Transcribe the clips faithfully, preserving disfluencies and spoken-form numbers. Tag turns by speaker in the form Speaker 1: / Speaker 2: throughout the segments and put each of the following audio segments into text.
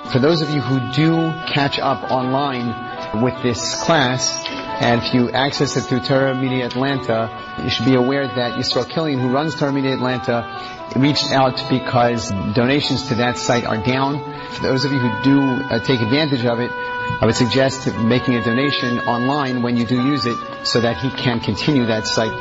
Speaker 1: For those of you who do catch up online with this class, and if you access it through Torah Media Atlanta, you should be aware that Yisrael Killian, who runs Torah Media Atlanta, reached out because donations to that site are down. For those of you who do uh, take advantage of it, I would suggest making a donation online when you do use it so that he can continue that site.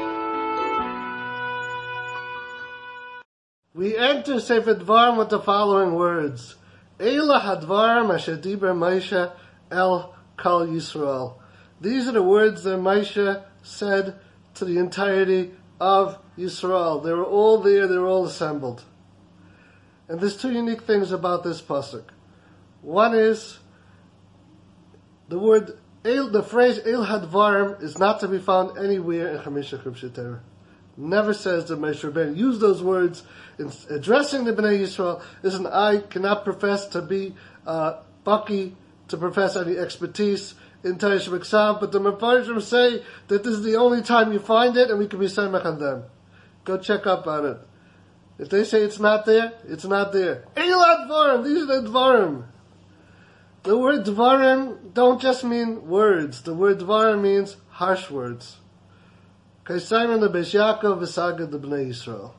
Speaker 2: We enter Sefer Dvarim with the following words. Eila hadvarim asher diber Moshe el kol Yisrael. These are the words that Moshe said to the entirety of Yisrael. They were all there, they were all assembled. And there's two unique things about this pasuk. One is, the word, El, the phrase El Hadvarim is not to be found anywhere in Chamisha Chumshei Torah. Never says that Moshe Rabbeinu used those words in addressing the Bnei Yisrael. Listen, I cannot profess to be uh, Baki, to profess any expertise in Torah Shebiksav, but the Mefarshim say that this is the only time you find it, and we can be samech on them. Go check up on it. If they say it's not there, it's not there. El Hadvarim, these are the Dvarim. The word Dvarim don't just mean words. The word Dvarim means harsh words. Kaisayim the Beis Yaakov v'sagad the Bnei Yisrael.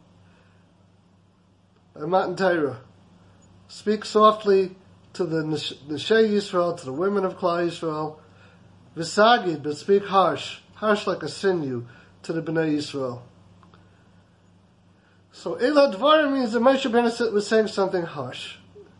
Speaker 2: A Matan Torah. Speak softly to the Neshei Yisrael, to the women of Klal Yisrael. V'sagid, but speak harsh. Harsh like a sinew to the Bnei Yisrael. So El Hadvarim means that Moshe Rabbeinu was saying something harsh.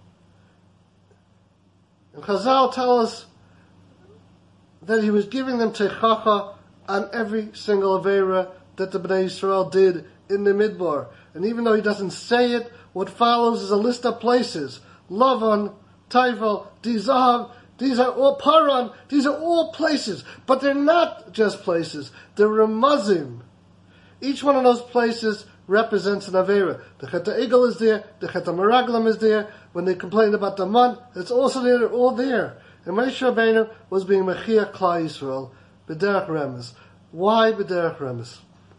Speaker 2: And Chazal tell us that he was giving them teichacha on every single avera that the Bnei Yisrael did in the Midbar. And even though he doesn't say it, what follows is a list of places. Lavan, Taival, Dizahav, these are all Paran, these are all places. But they're not just places, they're Ramazim. Each one of those places represents an avera. The Chet HaEgel is there, the Chet HaMeraglim is there. When they complained about the man, it's also there, they're all there. And Moshe Rabbeinu was being Mechiach Klal Yisrael, B'derech Remez. Why B'derech Remez?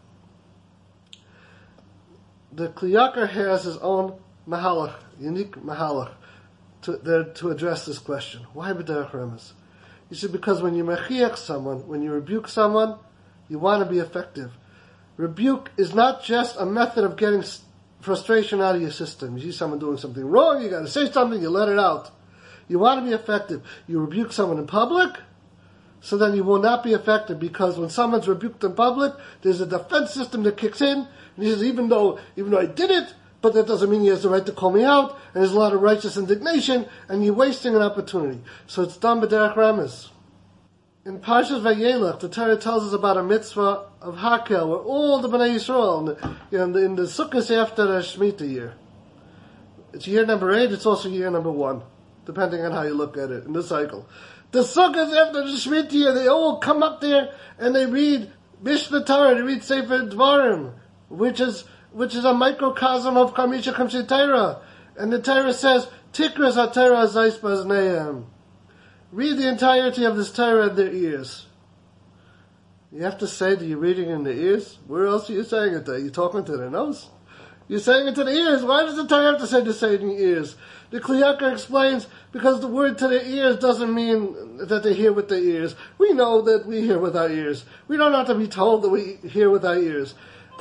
Speaker 2: The Kli Yakar has his own mahalach, unique mahalach, to, there, to address this question. Why B'derech Remez? He said, because when you Mechiach someone, when you rebuke someone, you want to be effective. Rebuke is not just a method of getting frustration out of your system. You see someone doing something wrong, you got to say something, you let it out. You want to be effective. You rebuke someone in public, so then you will not be effective, because when someone's rebuked in public, there's a defense system that kicks in, and he says, even though, even though I did it, but that doesn't mean he has the right to call me out, and there's a lot of righteous indignation, and you're wasting an opportunity. So it's done b'derech remez. In Parshas Vayelech, the Torah tells us about a mitzvah of Hakel, where all the Bnei Yisrael, in the, you know, in the, in the Sukkot after the Shemitah year. It's year number eight, it's also year number one, depending on how you look at it, in the cycle. The Sukkot after the Shemitah year, they all come up there and they read Mishnah Torah, they read Sefer Dvarim, which is, which is a microcosm of Chamisha Chumshei Torah. And the Torah says, Tikras HaTorah Zayis Bazneim. Read the entirety of this Torah in their ears. You have to say that you're reading in the ears? Where else are you saying it? Are you talking to their nose? You're saying it to the ears. Why does the Torah have to say to say it in the ears? The Kli Yakar explains, because the word to the ears doesn't mean that they hear with their ears. We know that we hear with our ears. We don't have to be told that we hear with our ears.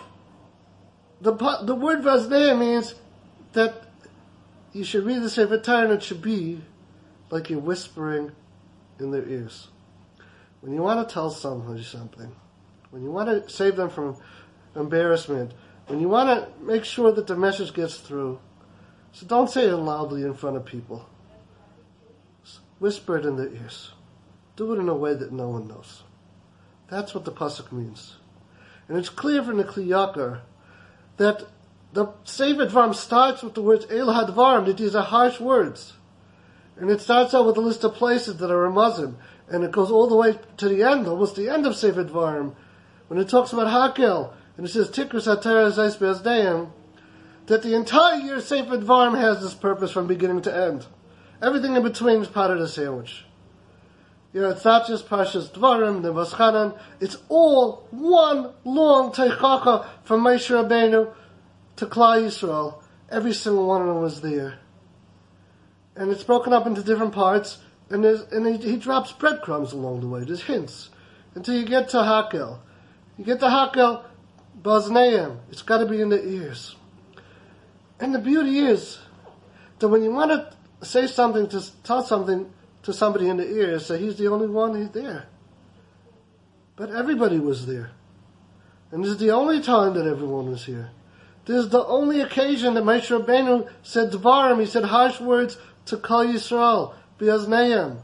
Speaker 2: The the word Vazneah means that you should read the Sefer Torah and it should be like you're whispering in their ears. When you want to tell someone something, when you want to save them from embarrassment, when you want to make sure that the message gets through, so don't say it loudly in front of people. Whisper it in their ears. Do it in a way that no one knows. That's what the pasuk means. And it's clear from the Kli Yakar that the Sefer Dvarim starts with the words El Hadvarim, that these are harsh words. And it starts out with a list of places that are Ramazim. And it goes all the way to the end, almost the end of Sefer Dvarim, when it talks about Hakel, and it says, Tikras HaTorah Zayis Bazneim, that the entire year Sefer Dvarim has this purpose from beginning to end. Everything in between is part of the sandwich. You know, it's not just Parshas Dvarim, the Vaschanan, it's all one long teichacha from Moshe Rabbeinu to Klal Yisrael. Every single one of them was there. and it's broken up into different parts, and there's, and he, he drops breadcrumbs along the way. There's hints until you get to Hakel. You get to Hakel, Bazneim. It's got to be in the ears. And the beauty is that when you want to say something, to tell something to somebody in the ears, say he's the only one, he's there. But everybody was there. And this is the only time that everyone was here. This is the only occasion that Moshe Rabbeinu said Dvarim, he said harsh words to Kol Yisrael, B'Azneim.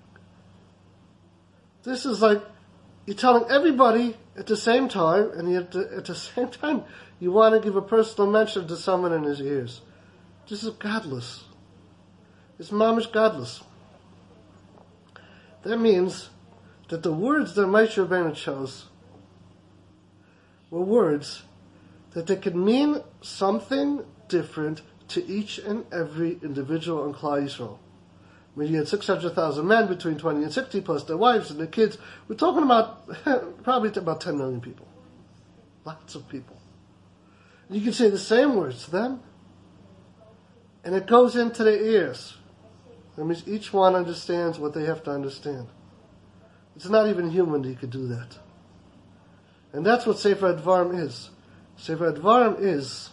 Speaker 2: This is like, you're telling everybody at the same time, and yet at the same time, you want to give a personal mention to someone in his ears. This is godless. It's mamish godless. That means that the words that Moshe Rabbeinu chose were words that they could mean something different to each and every individual in Klal Yisrael. I mean, you had six hundred thousand men between twenty and sixty, plus their wives and their kids. We're talking about probably about ten million people. Lots of people. You can say the same words to them, and it goes into their ears. That means each one understands what they have to understand. It's not even human that you could do that. And that's what Sefer Advarim is. Sefer Advarim is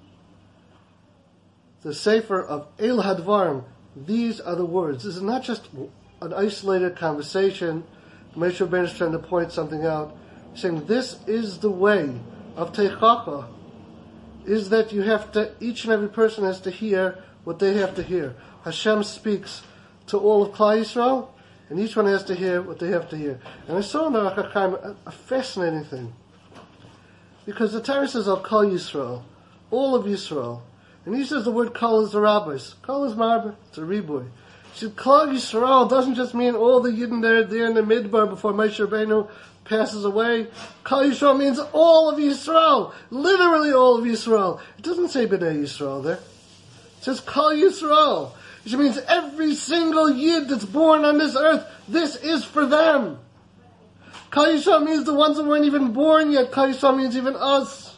Speaker 2: the Sefer of El Hadvarim. These are the words. This is not just an isolated conversation. Moshe Rabbeinu is trying to point something out. He's saying this is the way of Teichacha, is that you have to, each and every person has to hear what they have to hear. Hashem speaks to all of Klal Yisrael, and each one has to hear what they have to hear. And I saw in the Aruch HaChaim a, a fascinating thing. Because the Torah says, Al Kol Yisrael, all of Yisrael. And he says the word Kol is the rabbis. Kol is marba, it's a riboy. He said, Kol Yisrael doesn't just mean all the Yidden there, there in the Midbar before Moshe Rabbeinu passes away. Kol Yisrael means all of Yisrael. Literally all of Yisrael. It doesn't say B'nai Yisrael there. It says Kol Yisrael. Which means every single Yid that's born on this earth, this is for them. Kol Yisrael means the ones that weren't even born yet. Kol Yisrael means even us.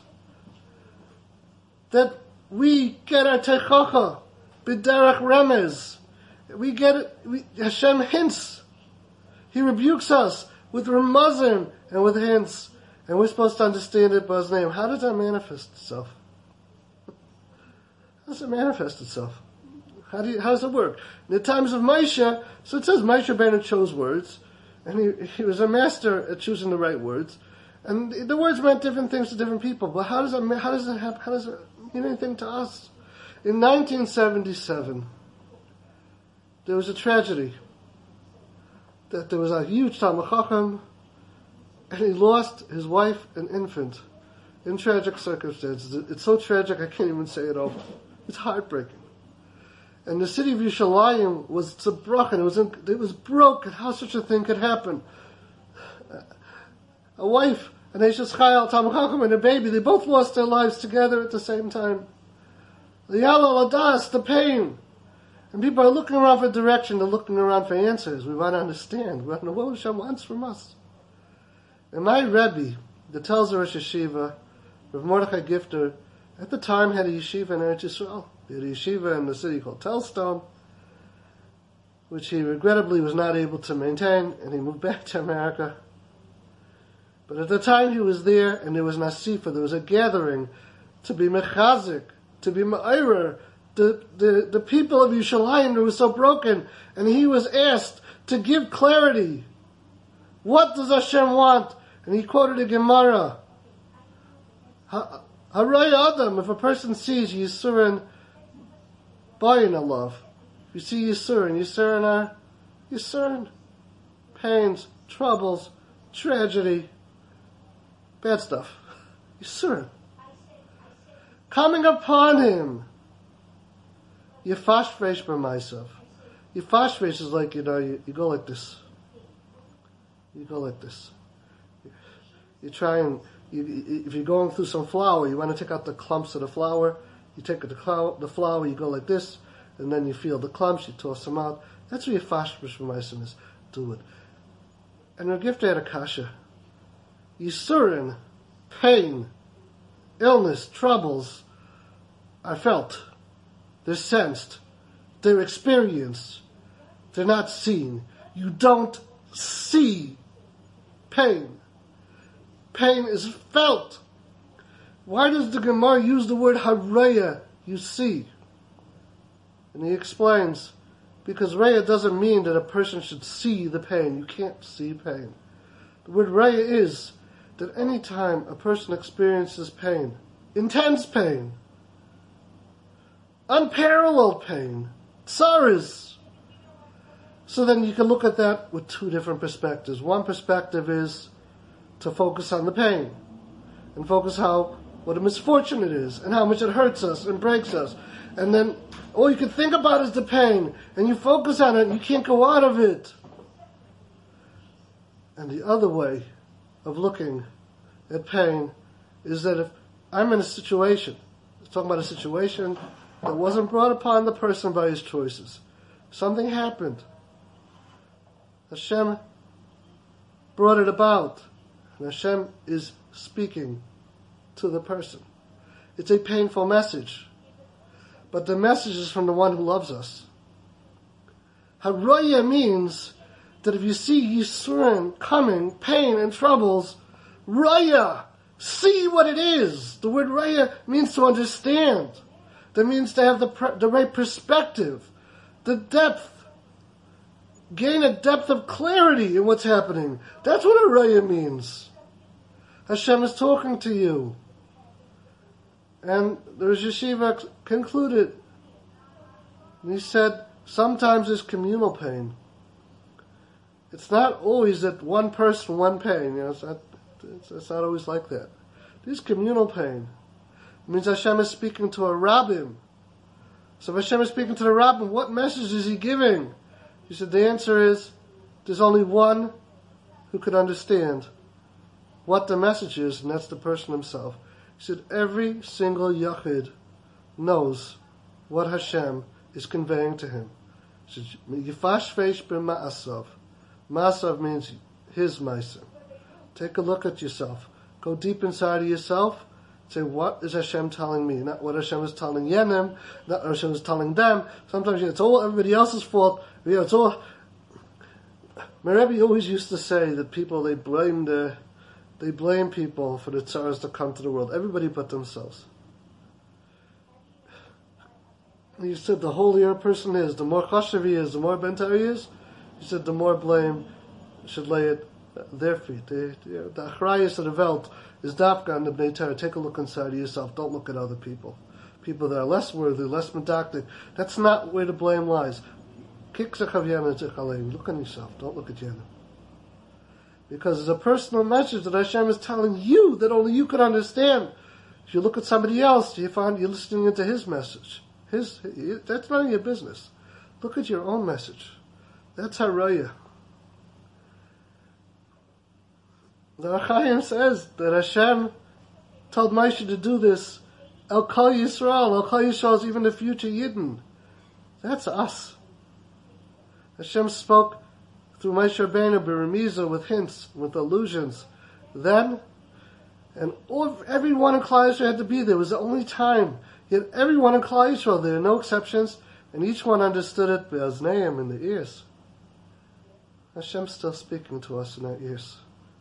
Speaker 2: That we get our Teichacha, B'derech Remez. We get it, we, Hashem hints. He rebukes us with Ramazim and with hints. And we're supposed to understand it by His name. How does that manifest itself? How does it manifest itself? How do you, how does it work? In the times of Moshe, so it says Moshe Rabbeinu chose words, and he, he was a master at choosing the right words, and the words meant different things to different people. But how does it how does it have, how does it mean anything to us? In nineteen seventy-seven, there was a tragedy. That there was a huge Talmid Chacham, and he lost his wife and infant in tragic circumstances. It's so tragic I can't even say it over. It's heartbreaking. And the city of Yerushalayim was tzabrochen. It was in, it was broken. How such a thing could happen? A wife, an Eishes Chayil, Talmid Chacham, and a baby, they both lost their lives together at the same time. The Yalal Adas, the pain. And people are looking around for direction, they're looking around for answers. We want to understand. We want to know what Hashem wants from us. And my Rebbe, the tells Rosh Yeshiva, Rav Mordechai Gifter, at the time had a yeshiva in Eretz Yisrael. He had a yeshiva in the city called Telstone, which he regrettably was not able to maintain, and he moved back to America. But at the time he was there, and there was an asifa, there was a gathering to be mechazik, to be ma'ira, the, the, the people of Yerushalayim who were so broken, and he was asked to give clarity. What does Hashem want? And he quoted a Gemara. Haray Adam, if a person sees Yisurin, Bayin Allah, you see Yisurin, Yisurin are Yisurin, pains, troubles, tragedy, bad stuff. Yisurin. Coming upon him. Yefashvesh b'maisav. Yefashvesh is like, you know, you, you go like this. You go like this. You try and, you, if you're going through some flour, you want to take out the clumps of the flour. You take the, clou- the flour, you go like this, and then you feel the clumps, you toss them out. That's what Yefashvesh b'maisav is. Do it. And our gift had a kasha. Yisurin, pain, illness, troubles are felt. They're sensed. They're experienced. They're not seen. You don't see pain. Pain is felt. Why does the Gemara use the word haraya, you see? And he explains, because raya doesn't mean that a person should see the pain. You can't see pain. The word raya is that any time a person experiences pain, intense pain, unparalleled pain, tsaras, so then you can look at that with two different perspectives. One perspective is to focus on the pain and focus how what a misfortune it is and how much it hurts us and breaks us. And then all you can think about is the pain and you focus on it and you can't go out of it. And the other way of looking at pain is that if I'm in a situation, I'm talking about a situation that wasn't brought upon the person by his choices. Something happened. Hashem brought it about. And Hashem is speaking to the person. It's a painful message. But the message is from the one who loves us. Haraya means that if you see Yisurim coming, pain and troubles, Raya, see what it is. The word Raya means to understand. That means to have the, the right perspective, the depth. Gain a depth of clarity in what's happening. That's what a Raya means. Hashem is talking to you. And the Rosh Yeshiva concluded. And he said, sometimes there's communal pain. It's not always that one person, one pain. You know, it's not, it's, it's not always like that. There's communal pain. It means Hashem is speaking to a rabbim. So if Hashem is speaking to the rabbim, what message is he giving? He said the answer is, there's only one who can understand what the message is, and that's the person himself. He said every single yachid knows what Hashem is conveying to him. He said, Yifash feish b'ma'asav. Ma'asav means his ma'asim. Take a look at yourself. Go deep inside of yourself. Say, what is Hashem telling me? Not what Hashem is telling Yenim, not what Hashem is telling them. Sometimes you know, it's all everybody else's fault. You know, it's all. My Rebbe always used to say that people, they blame the, they blame people for the tzaras that come to the world. Everybody but themselves. He said the holier a person is, the more chashav he is, the more bentar he is, he said the more blame should lay at their feet. The, the, the achrayus of the Welt is dafka on the Bnei Torah. Take a look inside of yourself. Don't look at other people. People that are less worthy, less medactic. That's not where the blame lies. Look on yourself. Don't look at Yenim. Because it's a personal message that Hashem is telling you that only you can understand. If you look at somebody else, you find you're listening into his message. His, that's none of your business. Look at your own message. That's haraya. The Achayim says that Hashem told Moshe to do this. El Kol Yisrael. El Kol Yisrael is even the future Yidden. That's us. Hashem spoke through Moshe Rabbeinu b'remiza, with hints, with allusions. Then, and all, everyone in Klal Yisrael had to be there. It was the only time. Yet everyone in Klal Yisrael, there are no exceptions, and each one understood it be'aznayim, in the ears. Hashem's still speaking to us in our ears.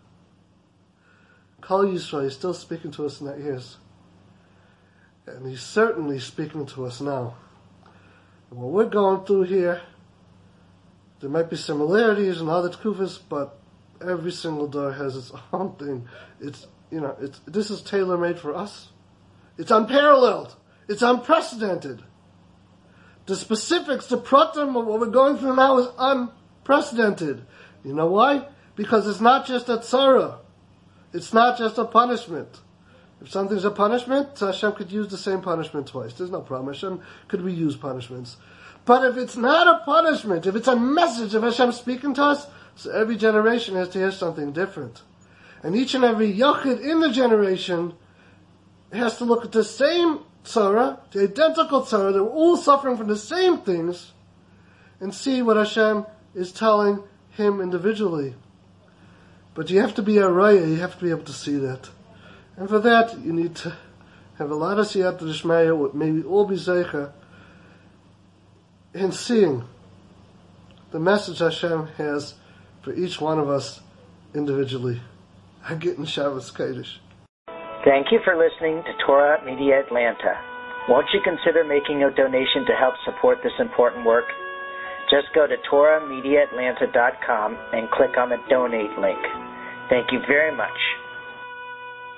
Speaker 2: Kol Yisrael is still speaking to us in our ears. And He's certainly speaking to us now. And what we're going through here, there might be similarities in other tkufas, but every single door has its own thing. It's, you know, it's, this is tailor-made for us. It's unparalleled. It's unprecedented. The specifics, the pratim of what we're going through now is unprecedented. You know why? Because it's not just a tzara. It's not just a punishment. If something's a punishment, Hashem could use the same punishment twice. There's no problem. Hashem could reuse punishments. But if it's not a punishment, if it's a message of Hashem speaking to us, so every generation has to hear something different. And each and every yachid in the generation has to look at the same tzara, the identical tzara, they're all suffering from the same things, and see what Hashem is telling him individually. But you have to be a raya, you have to be able to see that. And for that, you need to, have, have a lot of siyata d'shmaya, maybe all be zeicha, in seeing the message Hashem has for each one of us individually. Hagitten Shabbos Kodesh.
Speaker 3: Thank you for listening to Torah Media Atlanta. Won't you consider making a donation to help support this important work? Just go to Torah Media Atlanta dot com and click on the donate link. Thank you very much.